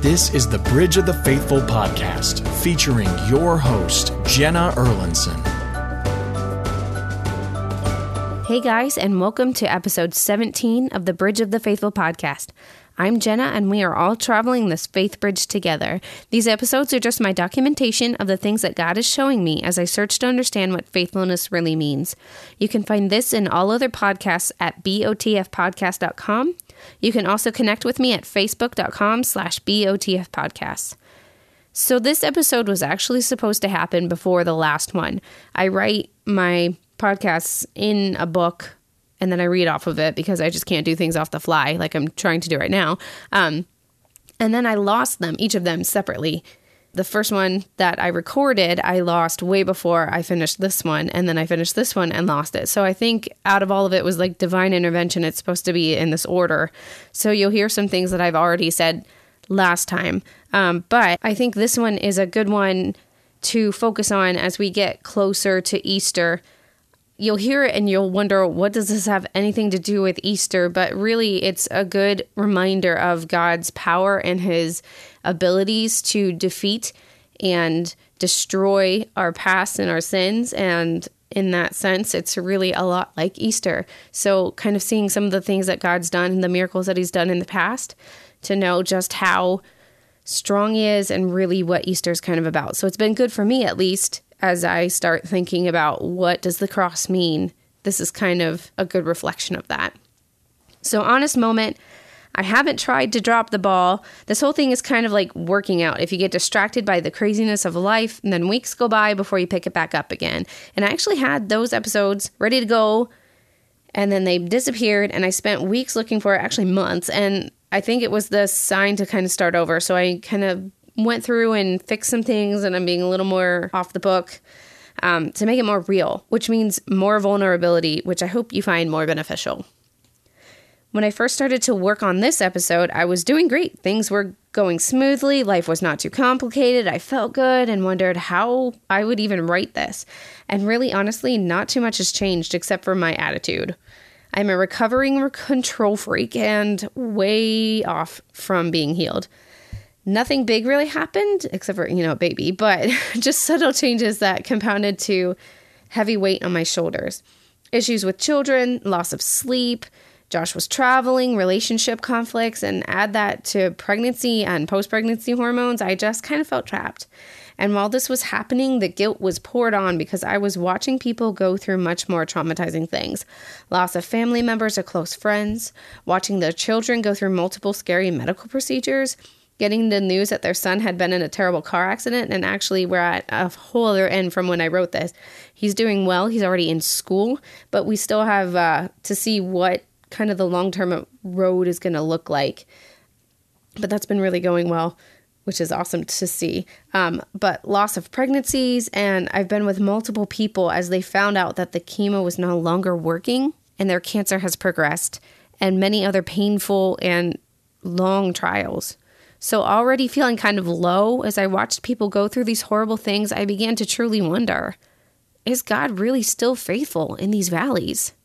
This is the Bridge of the Faithful podcast, featuring your host, Jenna Erlandson. Hey guys, and welcome to episode 17 of the Bridge of the Faithful podcast. I'm Jenna, and we are all traveling this faith bridge together. These episodes are just my documentation of the things that God is showing me as I search to understand what faithfulness really means. You can find this and all other podcasts at botfpodcast.com. You can also connect with me at facebook.com/botfpodcasts. So this episode was actually supposed to happen before the last one. I write my podcasts in a book, and then I read off of it because I just can't do things off the fly like I'm trying to do right now. And then I lost them, each of them separately. The first one that I recorded, I lost way before I finished this one. And then I finished this one and lost it. So I think out of all of it was like divine intervention. It's supposed to be in this order. So you'll hear some things that I've already said last time. But I think this one is a good one to focus on as we get closer to Easter. You'll hear it and you'll wonder, what does this have anything to do with Easter? But really, it's a good reminder of God's power and his abilities to defeat and destroy our past and our sins. And in that sense, it's really a lot like Easter. So kind of seeing some of the things that God's done and the miracles that he's done in the past to know just how strong he is and really what Easter is kind of about. So it's been good for me, at least, as I start thinking about what does the cross mean. This is kind of a good reflection of that. So honest moment, I haven't tried to drop the ball. This whole thing is kind of like working out. If you get distracted by the craziness of life, and then weeks go by before you pick it back up again. And I actually had those episodes ready to go, and then they disappeared, and I spent weeks looking for it, actually months, and I think it was the sign to kind of start over. So I kind of went through and fixed some things, and I'm being a little more off the book to make it more real, which means more vulnerability, which I hope you find more beneficial. When I first started to work on this episode, I was doing great. Things were going smoothly. Life was not too complicated. I felt good and wondered how I would even write this. And really, honestly, not too much has changed except for my attitude. I'm a recovering control freak and way off from being healed. Nothing big really happened, except for, baby, but just subtle changes that compounded to heavy weight on my shoulders. Issues with children, loss of sleep, Josh was traveling, relationship conflicts, and add that to pregnancy and post-pregnancy hormones, I just kind of felt trapped. And while this was happening, the guilt was poured on because I was watching people go through much more traumatizing things. Loss of family members or close friends, watching their children go through multiple scary medical procedures, getting the news that their son had been in a terrible car accident, and actually we're at a whole other end from when I wrote this. He's doing well. He's already in school, but we still have to see what kind of the long-term road is going to look like. But that's been really going well, which is awesome to see. But loss of pregnancies, and I've been with multiple people as they found out that the chemo was no longer working and their cancer has progressed, and many other painful and long trials. So already feeling kind of low as I watched people go through these horrible things, I began to truly wonder, is God really still faithful in these valleys?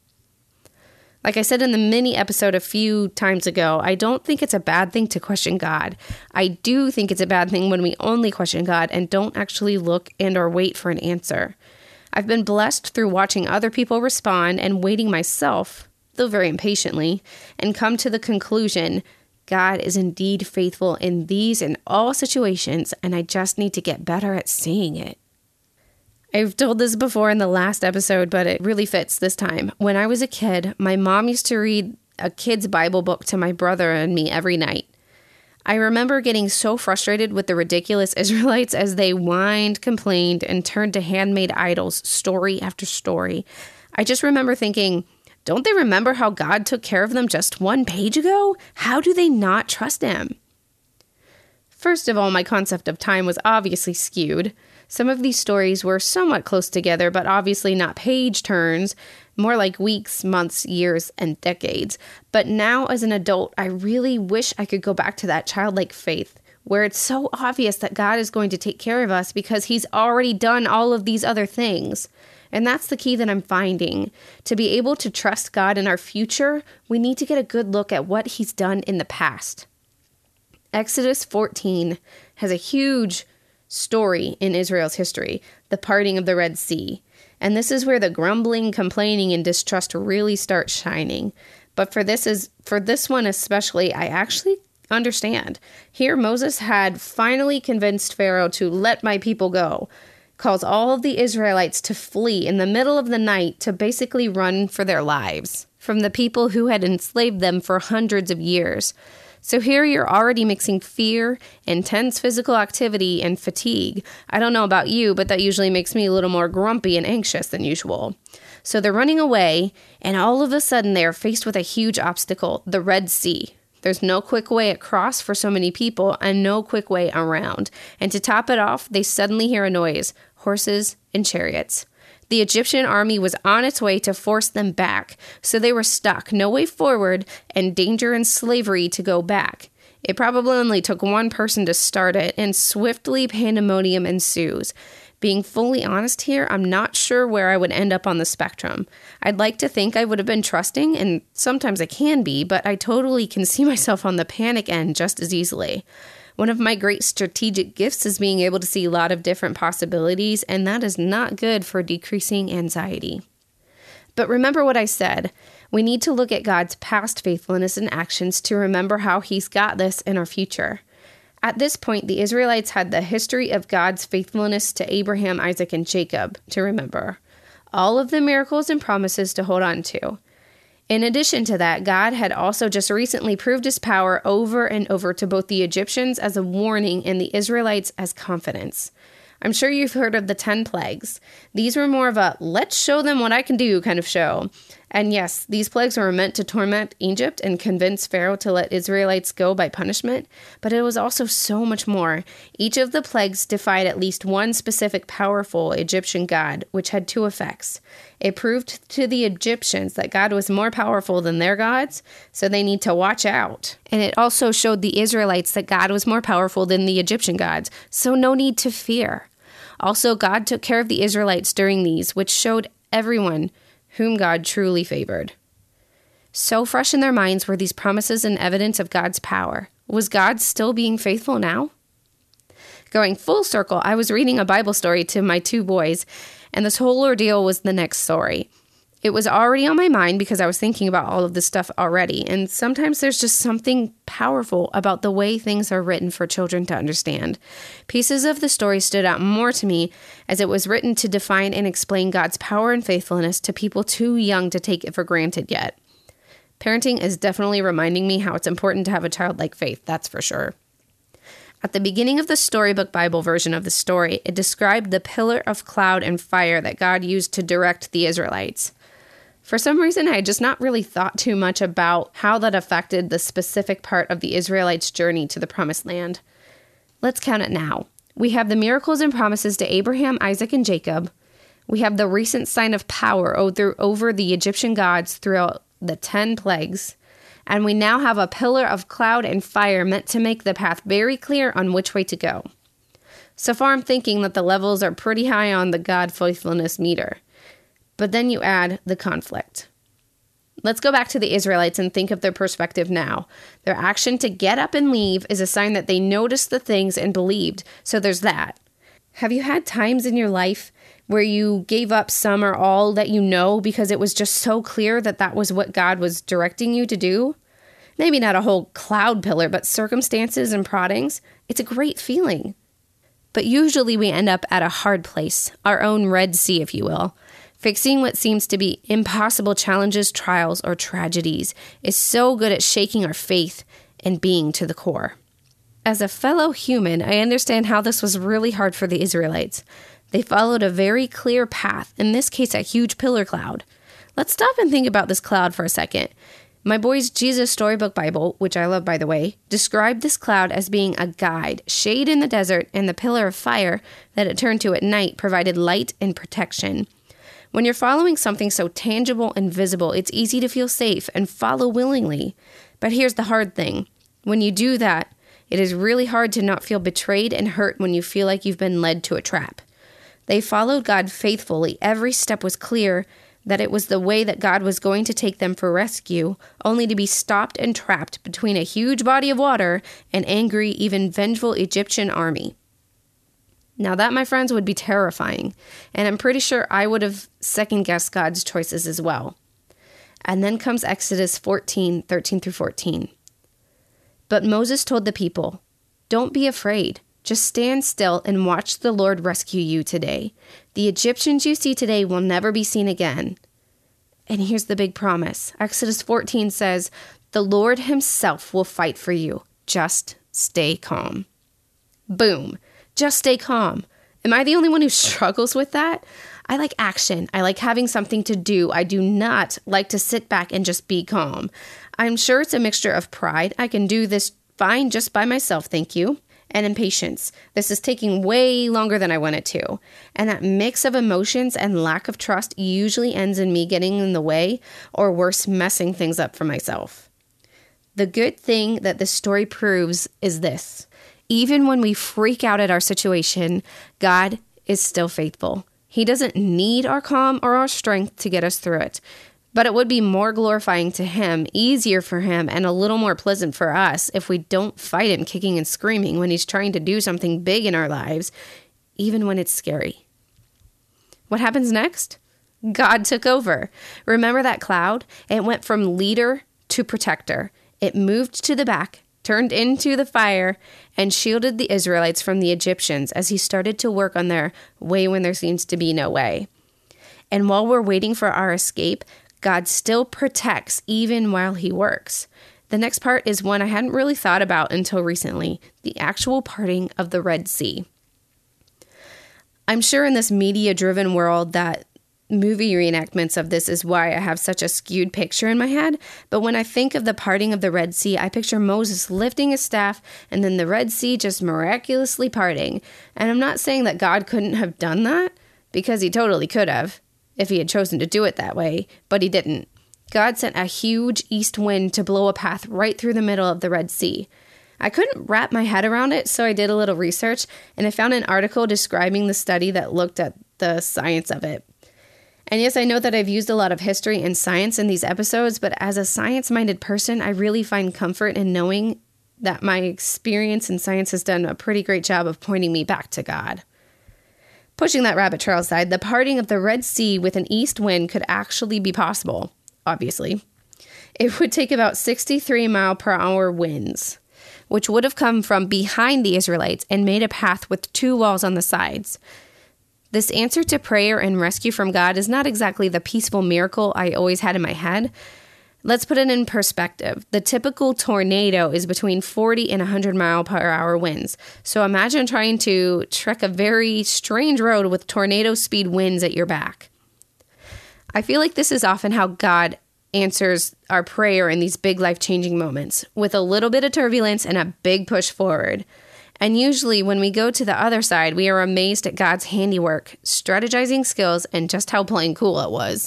Like I said in the mini episode a few times ago, I don't think it's a bad thing to question God. I do think it's a bad thing when we only question God and don't actually look and or wait for an answer. I've been blessed through watching other people respond and waiting myself, though very impatiently, and come to the conclusion, God is indeed faithful in these and all situations, and I just need to get better at seeing it. I've told this before in the last episode, but it really fits this time. When I was a kid, my mom used to read a kid's Bible book to my brother and me every night. I remember getting so frustrated with the ridiculous Israelites as they whined, complained, and turned to handmade idols story after story. I just remember thinking, don't they remember how God took care of them just one page ago? How do they not trust him? First of all, my concept of time was obviously skewed. Some of these stories were somewhat close together, but obviously not page turns, more like weeks, months, years, and decades. But now as an adult, I really wish I could go back to that childlike faith, where it's so obvious that God is going to take care of us because he's already done all of these other things. And that's the key that I'm finding. To be able to trust God in our future, we need to get a good look at what he's done in the past. Exodus 14 has a huge story in Israel's history, the parting of the Red Sea. And this is where the grumbling, complaining, and distrust really start shining. But for this one especially, I actually understand. Here, Moses had finally convinced Pharaoh to let my people go, calls all of the Israelites to flee in the middle of the night to basically run for their lives from the people who had enslaved them for hundreds of years. So here you're already mixing fear, intense physical activity, and fatigue. I don't know about you, but that usually makes me a little more grumpy and anxious than usual. So they're running away, and all of a sudden they are faced with a huge obstacle, the Red Sea. There's no quick way across for so many people and no quick way around. And to top it off, they suddenly hear a noise, horses and chariots. The Egyptian army was on its way to force them back, so they were stuck, no way forward, and danger and slavery to go back. It probably only took one person to start it, and swiftly pandemonium ensues. Being fully honest here, I'm not sure where I would end up on the spectrum. I'd like to think I would have been trusting, and sometimes I can be, but I totally can see myself on the panic end just as easily. One of my great strategic gifts is being able to see a lot of different possibilities, and that is not good for decreasing anxiety. But remember what I said. We need to look at God's past faithfulness and actions to remember how He's got this in our future. At this point, the Israelites had the history of God's faithfulness to Abraham, Isaac, and Jacob to remember. All of the miracles and promises to hold on to. In addition to that, God had also just recently proved His power over and over to both the Egyptians as a warning and the Israelites as confidence. I'm sure you've heard of the 10 plagues. These were more of a let's show them what I can do kind of show. And yes, these plagues were meant to torment Egypt and convince Pharaoh to let Israelites go by punishment, but it was also so much more. Each of the plagues defied at least one specific powerful Egyptian god, which had two effects. It proved to the Egyptians that God was more powerful than their gods, so they need to watch out. And it also showed the Israelites that God was more powerful than the Egyptian gods, so no need to fear. Also, God took care of the Israelites during these, which showed everyone whom God truly favored. So fresh in their minds were these promises and evidence of God's power. Was God still being faithful now? Going full circle, I was reading a Bible story to my 2 boys, and this whole ordeal was the next story. It was already on my mind because I was thinking about all of this stuff already, and sometimes there's just something powerful about the way things are written for children to understand. Pieces of the story stood out more to me as it was written to define and explain God's power and faithfulness to people too young to take it for granted yet. Parenting is definitely reminding me how it's important to have a childlike faith, that's for sure. At the beginning of the Storybook Bible version of the story, it described the pillar of cloud and fire that God used to direct the Israelites. For some reason, I had just not really thought too much about how that affected the specific part of the Israelites' journey to the Promised Land. Let's count it now. We have the miracles and promises to Abraham, Isaac, and Jacob. We have the recent sign of power over the Egyptian gods throughout the 10 plagues. And we now have a pillar of cloud and fire meant to make the path very clear on which way to go. So far, I'm thinking that the levels are pretty high on the God faithfulness meter. But then you add the conflict. Let's go back to the Israelites and think of their perspective now. Their action to get up and leave is a sign that they noticed the things and believed, so there's that. Have you had times in your life where you gave up some or all that you know because it was just so clear that that was what God was directing you to do? Maybe not a whole cloud pillar, but circumstances and proddings. It's a great feeling. But usually we end up at a hard place, our own Red Sea, if you will. Fixing what seems to be impossible challenges, trials, or tragedies is so good at shaking our faith and being to the core. As a fellow human, I understand how this was really hard for the Israelites. They followed a very clear path, in this case a huge pillar cloud. Let's stop and think about this cloud for a second. My boy's Jesus Storybook Bible, which I love by the way, described this cloud as being a guide, shade in the desert, and the pillar of fire that it turned to at night provided light and protection. When you're following something so tangible and visible, it's easy to feel safe and follow willingly. But here's the hard thing. When you do that, it is really hard to not feel betrayed and hurt when you feel like you've been led to a trap. They followed God faithfully. Every step was clear, that it was the way that God was going to take them for rescue, only to be stopped and trapped between a huge body of water and angry, even vengeful Egyptian army. Now that, my friends, would be terrifying, and I'm pretty sure I would have second-guessed God's choices as well. And then comes Exodus 14, 13 through 14. But Moses told the people, "Don't be afraid. Just stand still and watch the Lord rescue you today. The Egyptians you see today will never be seen again." And here's the big promise. Exodus 14 says, "The Lord himself will fight for you. Just stay calm." Boom. Just stay calm. Am I the only one who struggles with that? I like action. I like having something to do. I do not like to sit back and just be calm. I'm sure it's a mixture of pride. I can do this fine just by myself, thank you. And impatience. This is taking way longer than I want it to. And that mix of emotions and lack of trust usually ends in me getting in the way, or worse, messing things up for myself. The good thing that this story proves is this. Even when we freak out at our situation, God is still faithful. He doesn't need our calm or our strength to get us through it. But it would be more glorifying to him, easier for him, and a little more pleasant for us if we don't fight him kicking and screaming when he's trying to do something big in our lives, even when it's scary. What happens next? God took over. Remember that cloud? It went from leader to protector. It moved to the back, turned into the fire, and shielded the Israelites from the Egyptians as he started to work on their way when there seems to be no way. And while we're waiting for our escape, God still protects even while he works. The next part is one I hadn't really thought about until recently, the actual parting of the Red Sea. I'm sure in this media-driven world that movie reenactments of this is why I have such a skewed picture in my head, but when I think of the parting of the Red Sea, I picture Moses lifting his staff and then the Red Sea just miraculously parting. And I'm not saying that God couldn't have done that, because he totally could have, if he had chosen to do it that way, but he didn't. God sent a huge east wind to blow a path right through the middle of the Red Sea. I couldn't wrap my head around it, so I did a little research, and I found an article describing the study that looked at the science of it. And yes, I know that I've used a lot of history and science in these episodes, but as a science-minded person, I really find comfort in knowing that my experience in science has done a pretty great job of pointing me back to God. Pushing that rabbit trail aside, the parting of the Red Sea with an east wind could actually be possible, obviously. It would take about 63-mile-per-hour winds, which would have come from behind the Israelites and made a path with 2 walls on the sides. This answer to prayer and rescue from God is not exactly the peaceful miracle I always had in my head. Let's put it in perspective. The typical tornado is between 40 and 100-mile-per-hour winds. So imagine trying to trek a very strange road with tornado speed winds at your back. I feel like this is often how God answers our prayer in these big life-changing moments, with a little bit of turbulence and a big push forward. And usually when we go to the other side, we are amazed at God's handiwork, strategizing skills, and just how plain cool it was.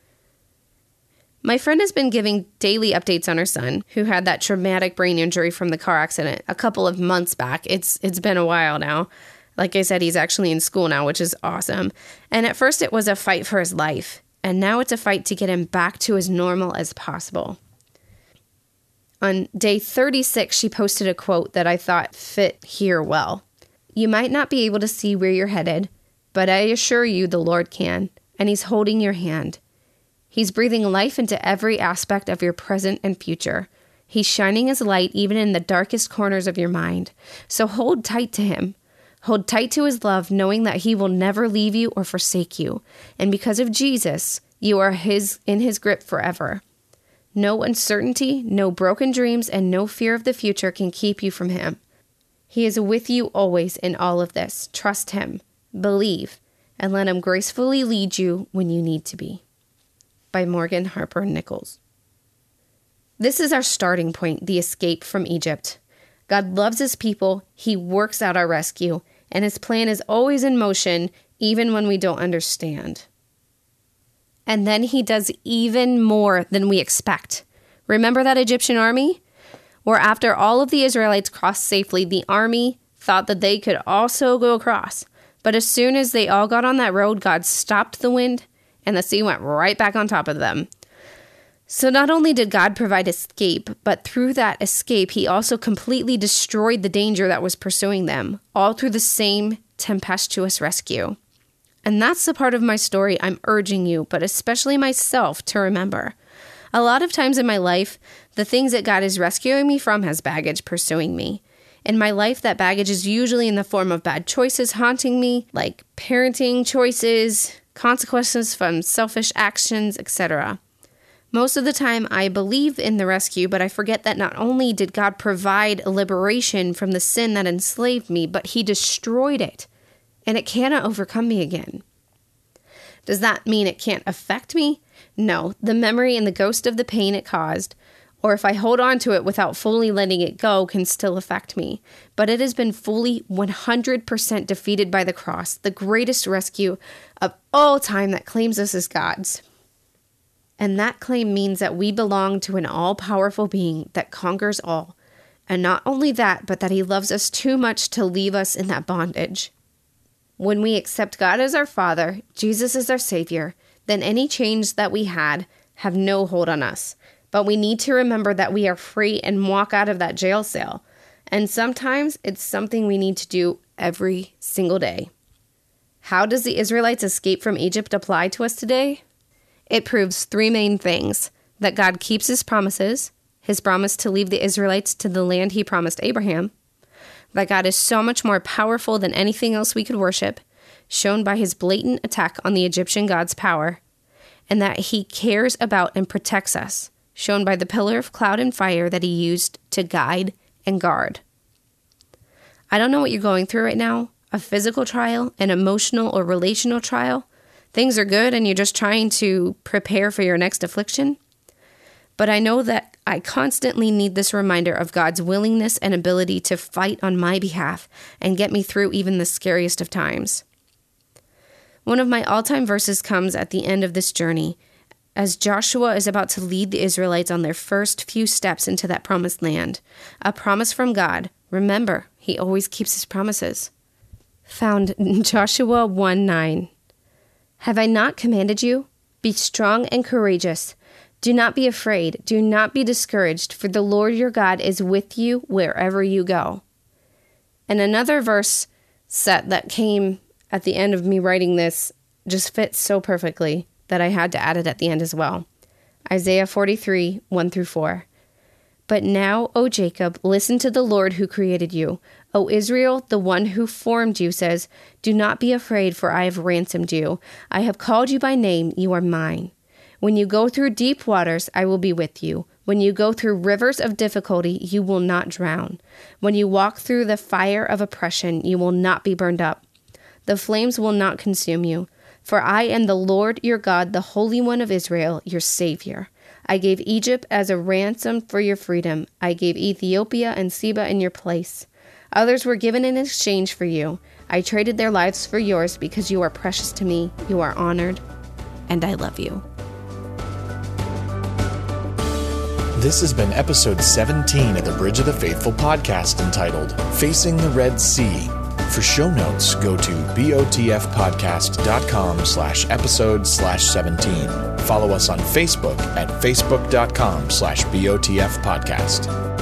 My friend has been giving daily updates on her son, who had that traumatic brain injury from the car accident a couple of months back. It's been a while now. Like I said, he's actually in school now, which is awesome. And at first it was a fight for his life, and now it's a fight to get him back to as normal as possible. On day 36, she posted a quote that I thought fit here well. "You might not be able to see where you're headed, but I assure you the Lord can, and he's holding your hand. He's breathing life into every aspect of your present and future. He's shining his light even in the darkest corners of your mind. So hold tight to him. Hold tight to his love, knowing that he will never leave you or forsake you. And because of Jesus, you are in his grip forever. No uncertainty, no broken dreams, and no fear of the future can keep you from him. He is with you always in all of this. Trust him, believe, and let him gracefully lead you when you need to be." By Morgan Harper Nichols. This is our starting point, the escape from Egypt. God loves his people, he works out our rescue, and his plan is always in motion, even when we don't understand. And then he does even more than we expect. Remember that Egyptian army? Where after all of the Israelites crossed safely, the army thought that they could also go across. But as soon as they all got on that road, God stopped the wind, and the sea went right back on top of them. So not only did God provide escape, but through that escape, he also completely destroyed the danger that was pursuing them, all through the same tempestuous rescue. And that's the part of my story I'm urging you, but especially myself, to remember. A lot of times in my life, the things that God is rescuing me from has baggage pursuing me. In my life, that baggage is usually in the form of bad choices haunting me, like parenting choices, consequences from selfish actions, etc. Most of the time, I believe in the rescue, but I forget that not only did God provide liberation from the sin that enslaved me, but he destroyed it, and it cannot overcome me again. Does that mean it can't affect me? No, the memory and the ghost of the pain it caused, or if I hold on to it without fully letting it go, can still affect me. But it has been fully 100% defeated by the cross, the greatest rescue of all time that claims us as God's. And that claim means that we belong to an all-powerful being that conquers all. And not only that, but that he loves us too much to leave us in that bondage. When we accept God as our Father, Jesus as our Savior, then any chains that we had have no hold on us. But we need to remember that we are free and walk out of that jail cell. And sometimes it's something we need to do every single day. How does the Israelites' escape from Egypt apply to us today? It proves three main things: that God keeps his promises, his promise to lead the Israelites to the land he promised Abraham, that God is so much more powerful than anything else we could worship, shown by his blatant attack on the Egyptian god's power, and that he cares about and protects us, shown by the pillar of cloud and fire that he used to guide and guard. I don't know what you're going through right now, a physical trial, an emotional or relational trial. Things are good and you're just trying to prepare for your next affliction. But I know that I constantly need this reminder of God's willingness and ability to fight on my behalf and get me through even the scariest of times. One of my all-time verses comes at the end of this journey, as Joshua is about to lead the Israelites on their first few steps into that promised land. A promise from God. Remember, he always keeps his promises. Found in Joshua 1:9. Have I not commanded you? Be strong and courageous. Do not be afraid. Do not be discouraged, for the Lord your God is with you wherever you go. And another verse set that came at the end of me writing this just fits so perfectly that I had to add it at the end as well. Isaiah 43, 1-4. But now, O Jacob, listen to the Lord who created you. O Israel, the one who formed you says, do not be afraid, for I have ransomed you. I have called you by name, you are mine. When you go through deep waters, I will be with you. When you go through rivers of difficulty, you will not drown. When you walk through the fire of oppression, you will not be burned up. The flames will not consume you. For I am the Lord your God, the Holy One of Israel, your Savior. I gave Egypt as a ransom for your freedom. I gave Ethiopia and Seba in your place. Others were given in exchange for you. I traded their lives for yours because you are precious to me. You are honored, and I love you. This has been episode 17 of the Bridge of the Faithful podcast entitled Facing the Red Sea. For show notes, go to botfpodcast.com/episode/17. Follow us on Facebook at facebook.com/botfpodcast.